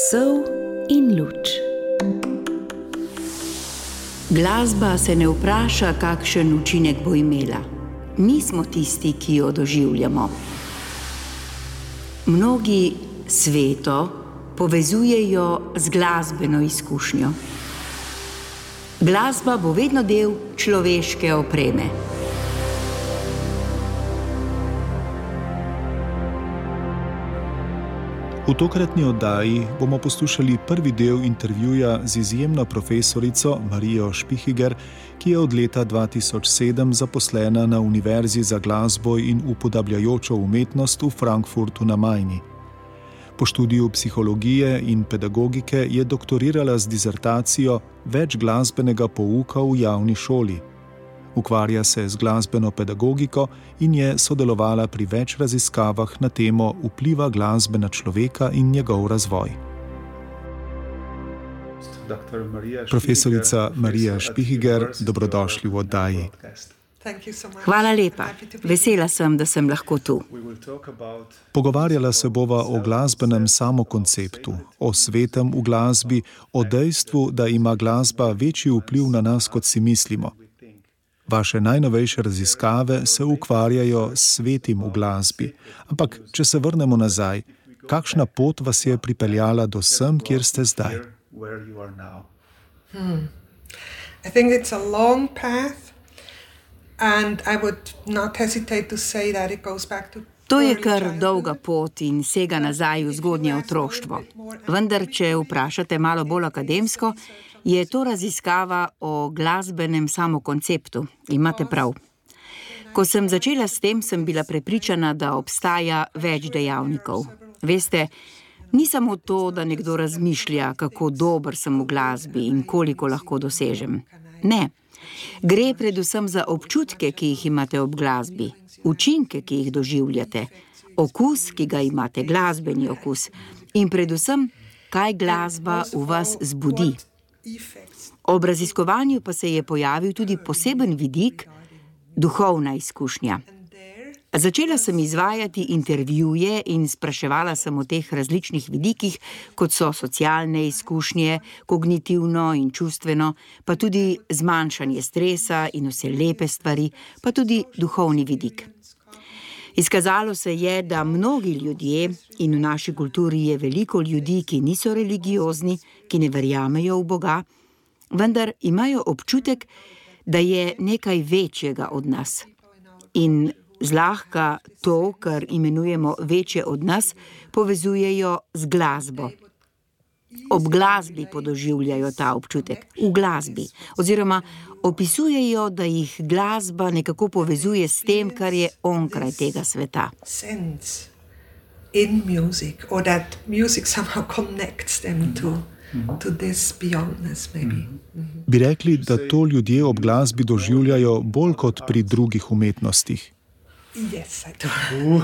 Sol in luč. Glasba se ne vpraša, kakšen učinek bo imela. Nismo tisti, ki jo doživljamo. Mnogi sveto povezujejo z glasbeno izkušnjo. Glasba bo vedno del človeške opreme. V tokratni oddaji bomo poslušali prvi del intervjuja z izjemno profesorico Marijo Špihiger, ki je od leta 2007 zaposlena na Univerzi za glasbo in upodabljajočo umetnost v Frankfurtu na Majni. Po študiju psihologije in pedagogike je doktorirala z disertacijo Več glasbenega pouka v javni šoli. Ukvarja se z glasbeno pedagogiko in je sodelovala pri več raziskavah na temo vpliva glasbe na človeka in njegov razvoj. Profesorica Marija Špihiger, dobrodošli v oddaji. Hvala lepa. Vesela sem, da sem lahko tu. Pogovarjala se bova o glasbenem samokonceptu, o svetem v glasbi, o dejstvu, da ima glasba večji vpliv na nas, kot si mislimo. Vaše najnovejše raziskave se ukvarjajo s svetim v glasbi. Ampak, če se vrnemo nazaj, kakšna pot vas je pripeljala do sem, kjer ste zdaj? I think it's a long path and I would not hesitate to say that it goes back to To je kar dolga pot in sega nazaj v zgodnje otroštvo. Vendar, če vprašate malo bolj akademsko, je to raziskava o glasbenem samokonceptu. Imate prav. Ko sem začela s tem, sem bila prepričana, da obstaja več dejavnikov. Veste, ni samo to, da nekdo razmišlja, kako dober sem v glasbi in koliko lahko dosežem. Ne. Gre predvsem za občutke, ki jih imate ob glasbi, učinke, ki jih doživljate, okus, ki ga imate, glasbeni okus in predvsem, kaj glasba v vas zbudi. Ob raziskovanju pa se je pojavil tudi poseben vidik, duhovna izkušnja. Začela sem izvajati intervjuje in spraševala sem o teh različnih vidikih, kot so socialne izkušnje, kognitivno in čustveno, pa tudi zmanjšanje stresa in vse lepe stvari, pa tudi duhovni vidik. Izkazalo se je, da mnogi ljudje, in v naši kulturi je veliko ljudi, ki niso religiozni, ki ne verjamejo v Boga, vendar imajo občutek, da je nekaj večjega od nas. In zlahka to, kar imenujemo večje od nas, povezujejo z glasbo. Ob glasbi podoživljajo ta občutek, v glasbi, oziroma opisujejo, da jih glasba nekako povezuje s tem, kar je onkraj tega sveta. Sense in music, or that music somehow connects them to this beyondness, maybe. Bi rekli, da to ljudje ob glasbi doživljajo bolj kot pri drugih umetnostih? Yes, I do.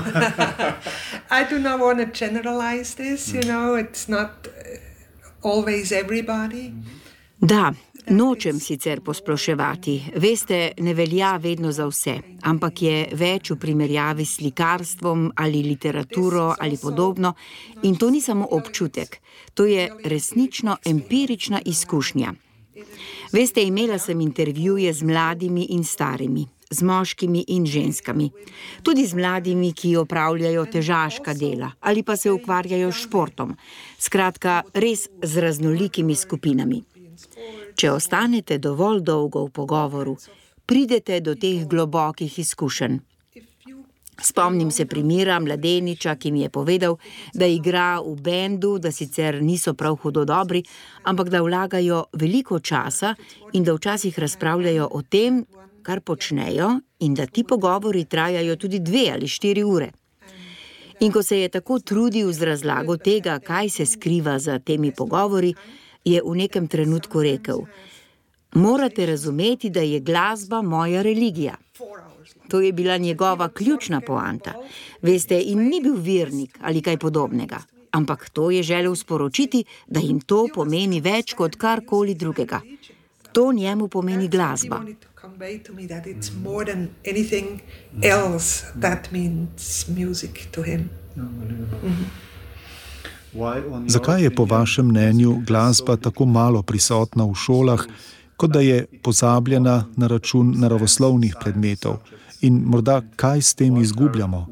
I do not want to generalize this, it's not always everybody. Da, nočem sicer posploševati. Veste, ne velja vedno za vse, ampak je več v primerjavi s slikarstvom ali literaturo ali podobno in to ni samo občutek, to je resnično empirična izkušnja. Veste, imela sem intervjuje z mladimi in starimi, z moškimi in ženskami, tudi z mladimi, ki opravljajo težaška dela ali pa se ukvarjajo s športom, skratka, res z raznolikimi skupinami. Če ostanete dovolj dolgo v pogovoru, pridete do teh globokih izkušenj. Spomnim se primera mladeniča, ki mi je povedal, da igra v bendu, da sicer niso prav hudo dobri, ampak da vlagajo veliko časa in da včasih razpravljajo o tem, kar počnejo in da ti pogovori trajajo tudi 2 ali 4 ure. In ko se je tako trudil z razlago tega, kaj se skriva za temi pogovori, je v nekem trenutku rekel: morate razumeti, da je glasba moja religija. To je bila njegova ključna poanta. Veste, in ni bil vernik ali kaj podobnega, ampak to je želel sporočiti, da jim to pomeni več kot karkoli drugega. To njemu pomeni glasba. Convey to me that it's more than anything else that means music to him. Zakaj je po vašem mnenju glasba tako malo prisotna v šolah, kot da je pozabljena na račun naravoslovnih predmetov? In morda kaj s tem izgubljamo?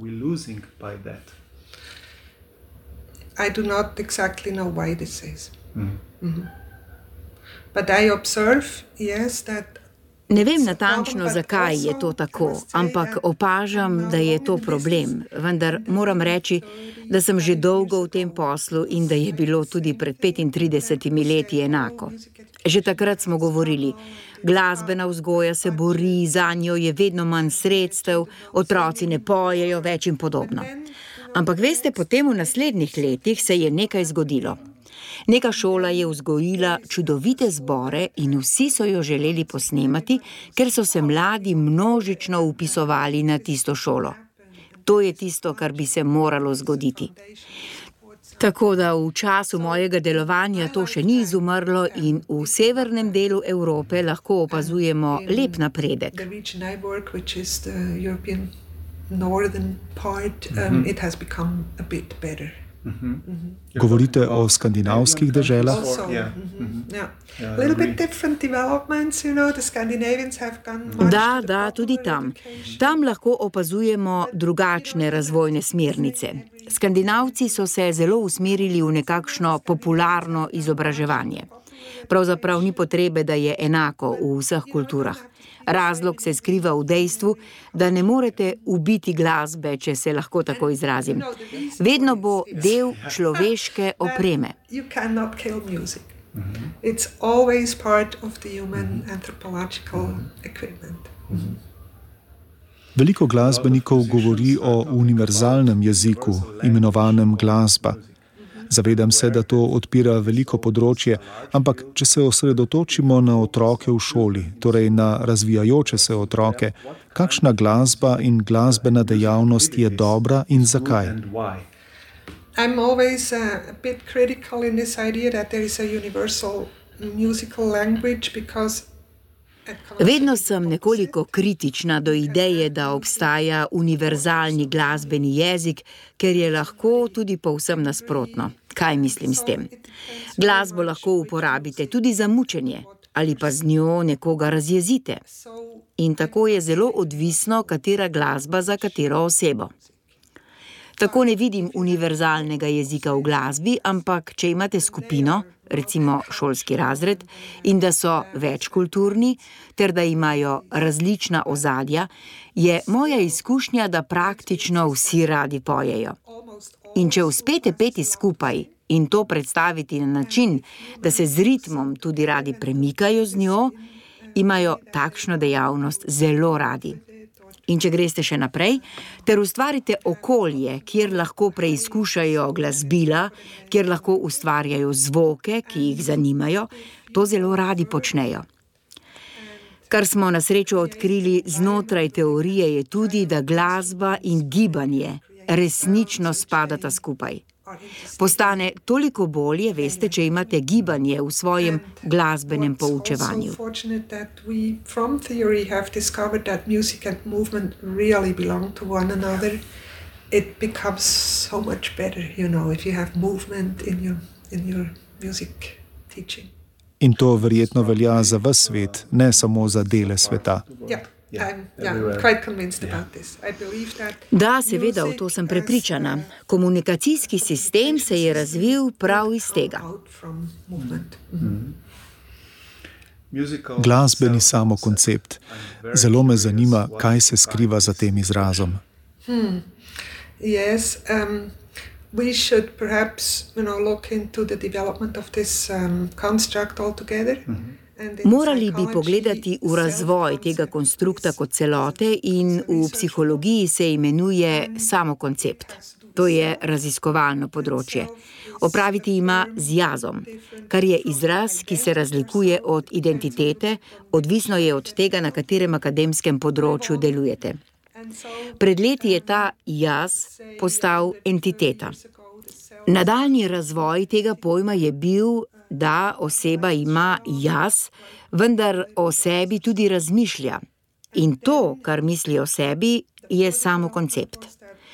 I do not exactly know why this is. But I observe, yes, that Ne vem natančno, zakaj je to tako, ampak opažam, da je to problem. Vendar moram reči, da sem že dolgo v tem poslu in da je bilo tudi pred 35 leti enako. Že takrat smo govorili, glasbena vzgoja se bori, zanjo je vedno manj sredstev, otroci ne pojejo več in podobno. Ampak veste, potem v naslednjih letih se je nekaj zgodilo. Neka šola je vzgojila čudovite zbore in vsi so jo želeli posnemati, ker so se mladi množično vpisovali na tisto šolo. To je tisto, kar bi se moralo zgoditi. Tako da v času mojega delovanja to še ni izumrlo in v severnem delu Evrope lahko opazujemo lep napredek. Govorite o skandinavskih deželah? Da, tudi tam. Tam lahko opazujemo drugačne razvojne smernice. Skandinavci so se zelo usmerili v nekakšno popularno izobraževanje. Pravzaprav ni potrebe, da je enako v vseh kulturah. Razlog se skriva v dejstvu, da ne morete ubiti glasbe, če se lahko tako izrazim. Vedno bo del človeške opreme. Veliko glasbenikov govori o univerzalnem jeziku, imenovanem glasba. Zavedam se, da to odpira veliko področje, ampak če se osredotočimo na otroke v šoli, torej na razvijajoče se otroke, kakšna glasba in glasbena dejavnost je dobra in zakaj? I'm always a bit critical in this idea that there is a universal musical language because Vedno sem nekoliko kritična do ideje, da obstaja univerzalni glasbeni jezik, ker je lahko tudi povsem nasprotno. Kaj mislim s tem? Glasbo lahko uporabite tudi za mučenje ali pa z njo nekoga razjezite. In tako je zelo odvisno, katera glasba za katero osebo. Tako ne vidim univerzalnega jezika v glasbi, ampak če imate skupino, recimo šolski razred, in da so večkulturni, ter da imajo različna ozadja, je moja izkušnja, da praktično vsi radi pojejo. In če uspete peti skupaj in to predstaviti na način, da se z ritmom tudi radi premikajo z njo, imajo takšno dejavnost zelo radi. In če greste še naprej, ter ustvarite okolje, kjer lahko preizkušajo glasbila, kjer lahko ustvarjajo zvoke, ki jih zanimajo, to zelo radi počnejo. Kar smo na srečo odkrili znotraj teorije je tudi, da glasba in gibanje resnično spadata skupaj. Postane toliko bolje, veste, če imate gibanje v svojem glasbenem poučevanju. In to verjetno velja za ves svet, ne samo za dele sveta. Da, seveda, v to sem prepričana. Komunikacijski sistem se je razvil prav iz tega. Glasbeni samokoncept. Zelo me zanima, kaj se skriva za tem izrazom. Yes, we should perhaps, look into the development of this construct altogether. Morali bi pogledati v razvoj tega konstrukta kot celote in v psihologiji se imenuje samokoncept. To je raziskovalno področje. Opraviti ima z jazom, kar je izraz, ki se razlikuje od identitete, odvisno je od tega, na katerem akademskem področju delujete. Pred leti je ta jaz postal entiteta. Nadaljnji razvoj tega pojma je bil, da oseba ima jaz, vendar o sebi tudi razmišlja. In to, kar misli o sebi, je samokoncept.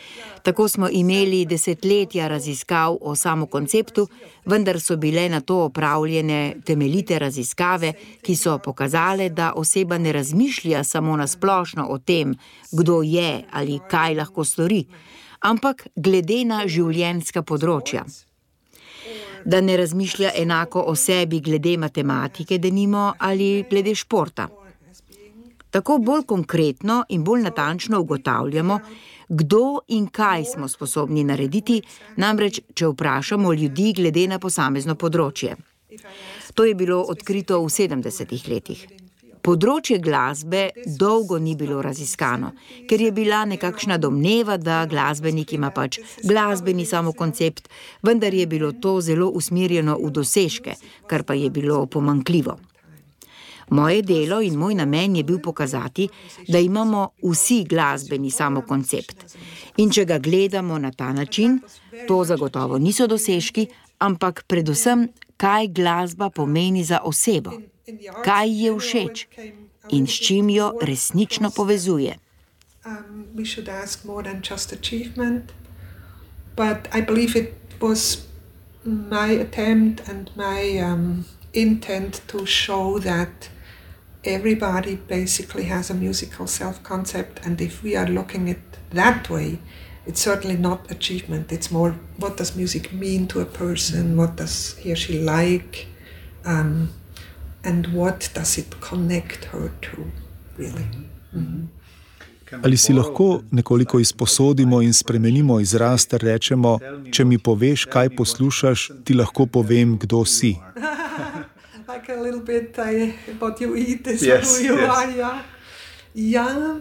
Tako smo imeli desetletja raziskav o samokonceptu, vendar so bile na to opravljene temeljite raziskave, ki so pokazale, da oseba ne razmišlja samo na splošno o tem, kdo je ali kaj lahko stori, ampak glede na življenjska področja. Da ne razmišlja enako o sebi glede matematike, denimo, ali glede športa. Tako bolj konkretno in bolj natančno ugotavljamo, kdo in kaj smo sposobni narediti, namreč, če vprašamo ljudi glede na posamezno področje. To je bilo odkrito v 70. letih. Področje glasbe dolgo ni bilo raziskano, ker je bila nekakšna domneva, da glasbenik ima pač glasbeni samokoncept, vendar je bilo to zelo usmerjeno v dosežke, kar pa je bilo pomanjkljivo. Moje delo in moj namen je bil pokazati, da imamo vsi glasbeni samokoncept. In če ga gledamo na ta način, to zagotovo niso dosežki, ampak predvsem, kaj glasba pomeni za osebo, kaj je všeč in s čim jo resnično povezuje. We should ask more than just achievement, but I believe it was my attempt and my intent to show that everybody basically has a musical self-concept, and if we are looking at it that way, it's certainly not achievement. It's more, what does music mean to a person, what does he or she like, and what does it connect her to, really. Ali si lahko nekoliko izposodimo in spremenimo izraz, ter rečemo, če mi poveš, kaj poslušaš, ti lahko povem, kdo si. Like a little bit what you eat is who you are, yeah. Yeah,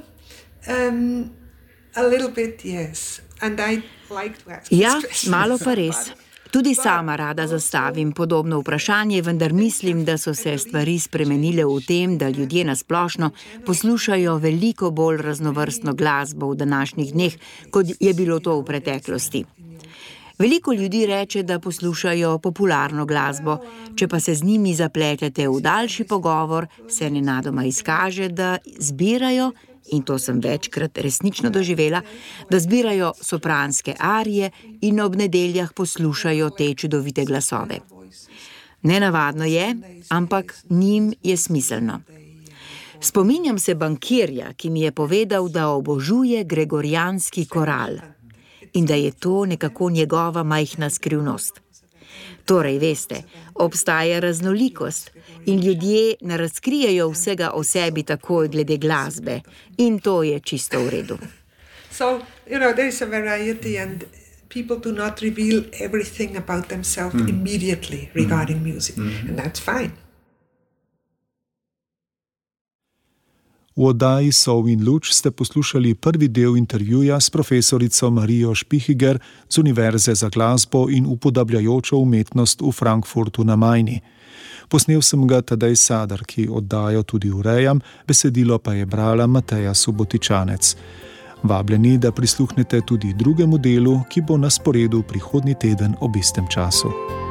a little bit, yes. And I like to ask Ja, malo pa res. Tudi sama rada zastavim podobno vprašanje, vendar mislim, da so se stvari spremenile v tem, da ljudje nasplošno poslušajo veliko bolj raznovrstno glasbo v današnjih dneh, kot je bilo to v preteklosti. Veliko ljudi reče, da poslušajo popularno glasbo, če pa se z njimi zapletete v daljši pogovor, se nenadoma izkaže, da zbirajo, in to sem večkrat resnično doživela, da zbirajo sopranske arije in ob nedeljah poslušajo te čudovite glasove. Nenavadno je, ampak njim je smiselno. Spominjam se bankirja, ki mi je povedal, da obožuje gregorijanski koral in da je to nekako njegova majhna skrivnost. Torej, veste, obstaja raznolikost in ljudje ne razkrijejo vsega o sebi takoj glede glasbe in to je čisto v redu. So, there is a variety and people do not reveal everything about themselves immediately regarding music, and that's fine. V oddaji Sol in luč ste poslušali prvi del intervjuja s profesorico Marijo Špihiger z Univerze za glasbo in upodabljajočo umetnost v Frankfurtu na Majni. Posnel sem ga Tadej Sadar, ki oddajo tudi urejam, besedilo pa je brala Mateja Subotičanec. Vabljeni, da prisluhnete tudi drugemu delu, ki bo na sporedu prihodnji teden ob istem času.